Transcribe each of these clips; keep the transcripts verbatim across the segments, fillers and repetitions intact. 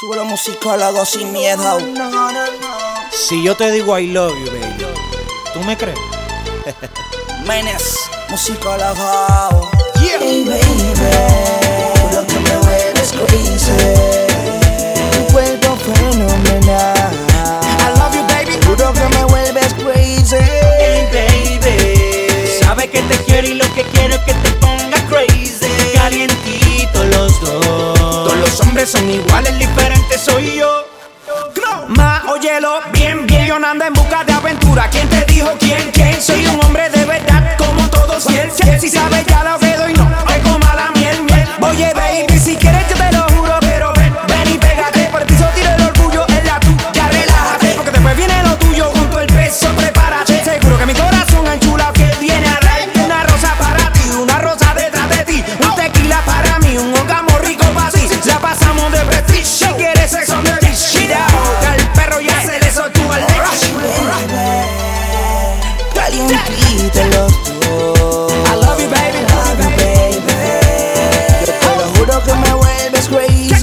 Sube los musicólogos sin miedo. No, no, no. Si yo te digo I love you, baby, ¿tú me crees? Menes, musicólogo. Yeah. Hey, baby, lo que me vuelves crazy. Tu cuerpo fenomenal. I love you, baby. Juro que me vuelves crazy. Hey, baby, sabe que te quiero y lo que quiero es que te ponga crazy. Calientito los dos. Todos los hombres son iguales, diferentes soy yo. Ma, óyelo bien, bien. Yo ando en busca de aventura. ¿Quién te dijo quién? ¿Quién? Soy un hombre de verdad, como todos. Y él, si sabe ya lo que doy, no te coma la miel, miel. Oye, baby, si quieres yo te lo juro, pero ven, ven y pégate. Por el piso tira el orgullo, es la tuya, relájate. Porque después viene lo tuyo, junto el peso, prepárate. Seguro que mi corazón enchulado que viene a dar una rosa para ti, una rosa detrás de ti, un tequila para mí, un orgasmo rico para ti. La pasamos de prestige, si quieres sexo de dichida. El perro ya se le soltó al leche. Calientito los dos. I love you, baby. Love you, baby. Yo te lo juro que me vuelves crazy.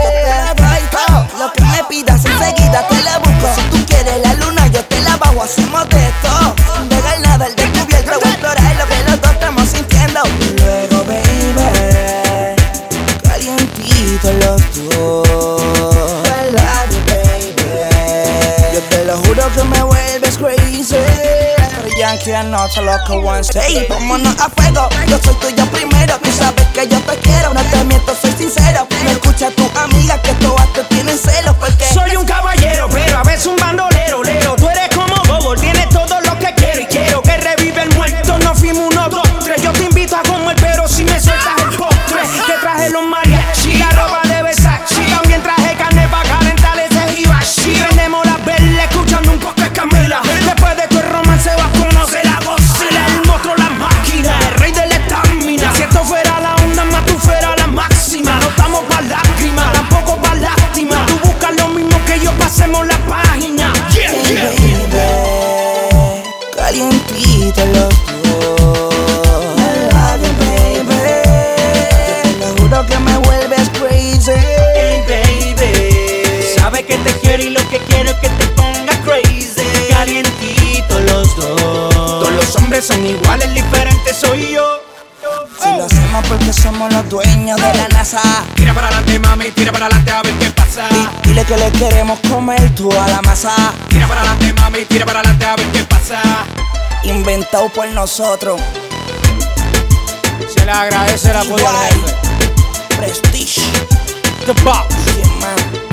Lo que me pidas enseguida te la busco. Si tú quieres la luna yo te la bajo. Hacemos de todo, sin dejar nada al descubierto. Voy a explorar lo que los dos estamos sintiendo. Y luego, baby, calientito los dos. I love you, baby. Yo te lo juro que me vuelves crazy. Yankee anoche lo que once. Hey, vámonos a fuego. Yo soy tuyo primero. Tú sabes que yo te quiero. No te miento, soy sincero. Me escucha tu amiga que todas te tienen celos porque soy un caballero, pero a veces un bandolero. Lero, tú eres como Bobo, tienes todo lo que quiero. Y quiero que revive el muerto. No fuimos uno, dos, tres. Yo te invito a comer, pero si me sueltas el postre. Te traje los mariachi, la ropa de Versace. También traje carne para calentar ese hibachi. Vendemos las verdes escuchando un poco de Camila. Después de tu romance vas a conocer la Godzilla. El monstruo, la máquina, el rey de la estamina. Si esto fuera la onda, más tú fueras la máxima. No estamos pa' lágrimas, tampoco pa' lástima. Tú buscas lo mismo que yo, pasemos la página. Yeah, yeah. Baby, calientito los dos. I love you, baby. Yo te lo juro que me vuelves crazy. Hey, baby, sabe que te quiero y lo que quiero es que te ponga crazy. Calientito los dos. Todos los hombres son iguales, diferentes soy yo. Si lo hacemos porque somos los dueños de la NASA. Tira para adelante, mami, tira para adelante a ver qué pasa. Di- Dile que le queremos comer toda la masa. Tira para adelante, mami, tira para adelante a ver qué pasa. Inventado por nosotros. Se le agradece el apoyo al jefe. Prestige. The Box. ¿Quién más?